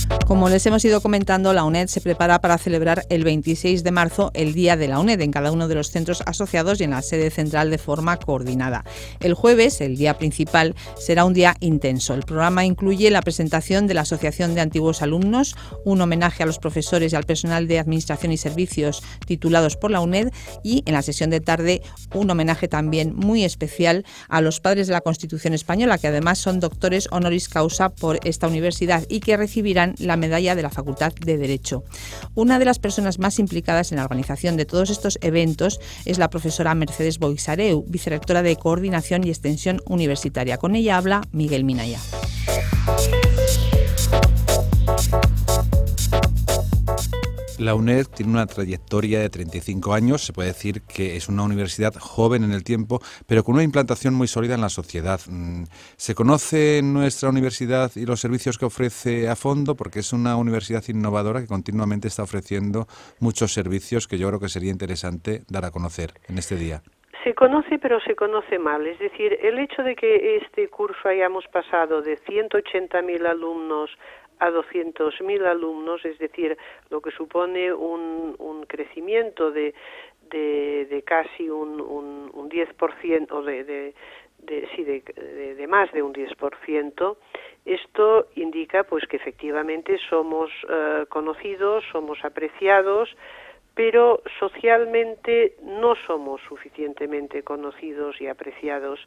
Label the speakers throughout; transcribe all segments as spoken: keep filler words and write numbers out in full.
Speaker 1: Como les hemos ido comentando, la UNED se prepara para celebrar el veintiséis de marzo el Día de la UNED en cada uno de los centros asociados y en la sede central de forma coordinada. El jueves, el día principal, será un día intenso. El programa incluye la presentación de la Asociación de Antiguos Alumnos, un homenaje a los profesores y al personal de Administración y Servicios titulados por la UNED y, en la sesión de tarde, un homenaje también muy especial a los padres de la Constitución Española, que además son doctores honoris causa por esta universidad y que recibirán la medalla de la Facultad de Derecho. Una de las personas más implicadas en la organización de todos estos eventos es la profesora Mercedes Boixareu, vicerrectora de Coordinación y Extensión Universitaria. Con ella habla Miguel Minaya.
Speaker 2: La UNED tiene una trayectoria de treinta y cinco años, se puede decir que es una universidad joven en el tiempo, pero con una implantación muy sólida en la sociedad. ¿Se conoce nuestra universidad y los servicios que ofrece a fondo? Porque es una universidad innovadora que continuamente está ofreciendo muchos servicios que yo creo que sería interesante dar a conocer en este día.
Speaker 3: Se conoce, pero se conoce mal. Es decir, el hecho de que este curso hayamos pasado de ciento ochenta mil alumnos a doscientos mil alumnos, es decir, lo que supone un, un crecimiento de, de, de casi un, un, un diez por ciento, o de, de, de, sí, de, de, de más de un diez por ciento, esto indica pues que efectivamente somos uh, conocidos, somos apreciados, pero socialmente no somos suficientemente conocidos y apreciados.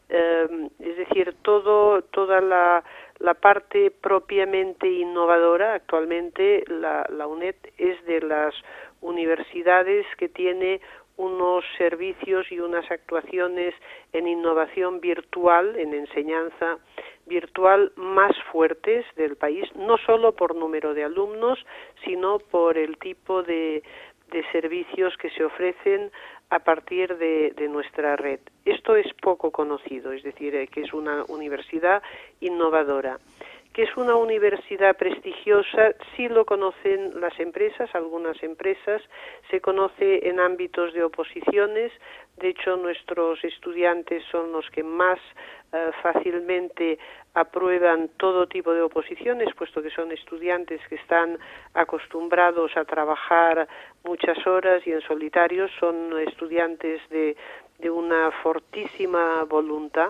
Speaker 3: Eh, es decir, todo, toda la, la parte propiamente innovadora, actualmente la, la UNED es de las universidades que tiene unos servicios y unas actuaciones en innovación virtual, en enseñanza virtual más fuertes del país, no solo por número de alumnos, sino por el tipo de de servicios que se ofrecen a partir de, de nuestra red. Esto es poco conocido, es decir, eh, que es una universidad innovadora. Que es una universidad prestigiosa, sí lo conocen las empresas, algunas empresas, se conoce en ámbitos de oposiciones, de hecho nuestros estudiantes son los que más eh, fácilmente aprueban todo tipo de oposiciones, puesto que son estudiantes que están acostumbrados a trabajar muchas horas y en solitario, son estudiantes de, de una fortísima voluntad.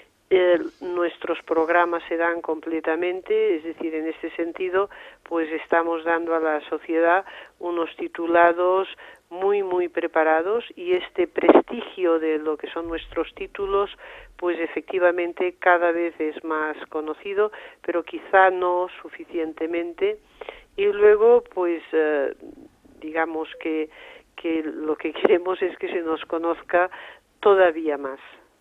Speaker 3: Eh, nuestros programas se dan completamente, es decir, en este sentido, pues estamos dando a la sociedad unos titulados muy, muy preparados y este prestigio de lo que son nuestros títulos, pues efectivamente cada vez es más conocido, pero quizá no suficientemente. Y luego, pues, eh, digamos que, que lo que queremos es que se nos conozca todavía más.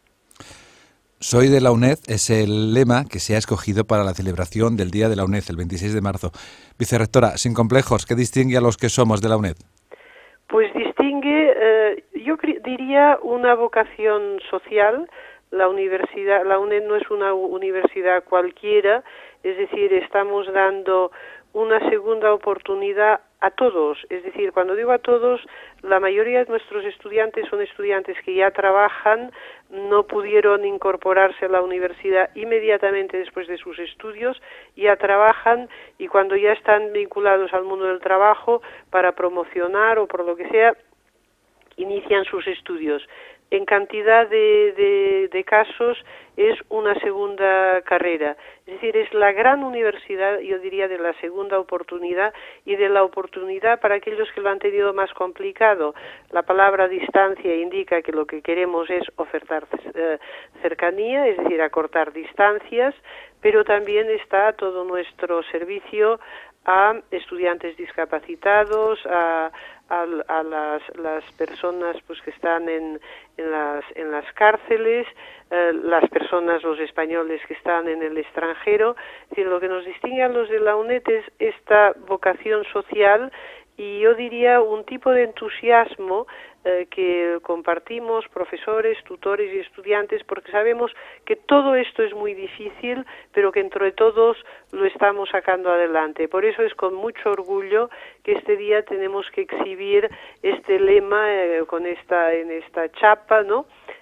Speaker 2: Soy de la UNED es el lema que se ha escogido para la celebración del Día de la UNED, el veintiséis de marzo. Vicerrectora, sin complejos, ¿qué distingue a los que somos de la UNED?
Speaker 3: Pues distingue, eh, yo diría, una vocación social. La universidad, la UNED no es una universidad cualquiera, es decir, estamos dando una segunda oportunidad a todos, es decir, cuando digo a todos, la mayoría de nuestros estudiantes son estudiantes que ya trabajan, no pudieron incorporarse a la universidad inmediatamente después de sus estudios, ya trabajan y cuando ya están vinculados al mundo del trabajo para promocionar o por lo que sea, inician sus estudios. En cantidad de, de, de casos es una segunda carrera, es decir, es la gran universidad, yo diría, de la segunda oportunidad y de la oportunidad para aquellos que lo han tenido más complicado. La palabra distancia indica que lo que queremos es ofertar eh, cercanía, es decir, acortar distancias, pero también está todo nuestro servicio a estudiantes discapacitados, a, a, a las, las personas pues que están en, en las en las cárceles, eh, las personas, los españoles que están en el extranjero. Es decir, lo que nos distingue a los de la UNED es esta vocación social y yo diría un tipo de entusiasmo eh, que compartimos profesores, tutores y estudiantes, porque sabemos que todo esto es muy difícil, pero que entre todos lo estamos sacando adelante. Por eso es con mucho orgullo que este día tenemos que exhibir este lema eh, con esta en esta chapa, ¿no?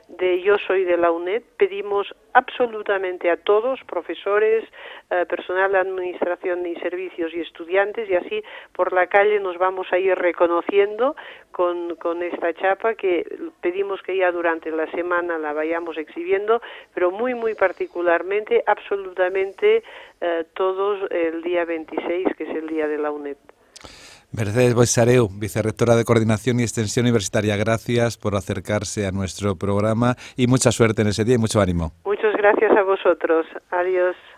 Speaker 3: de Yo Soy de la UNED, pedimos absolutamente a todos, profesores, eh, personal de administración y servicios y estudiantes, y así por la calle nos vamos a ir reconociendo con, con esta chapa que pedimos que ya durante la semana la vayamos exhibiendo, pero muy, muy particularmente, absolutamente eh, todos el día veintiséis, que es el día de la UNED.
Speaker 2: Mercedes Boixareu, vicerrectora de Coordinación y Extensión Universitaria, gracias por acercarse a nuestro programa y mucha suerte en ese día y mucho ánimo.
Speaker 3: Muchas gracias a vosotros. Adiós.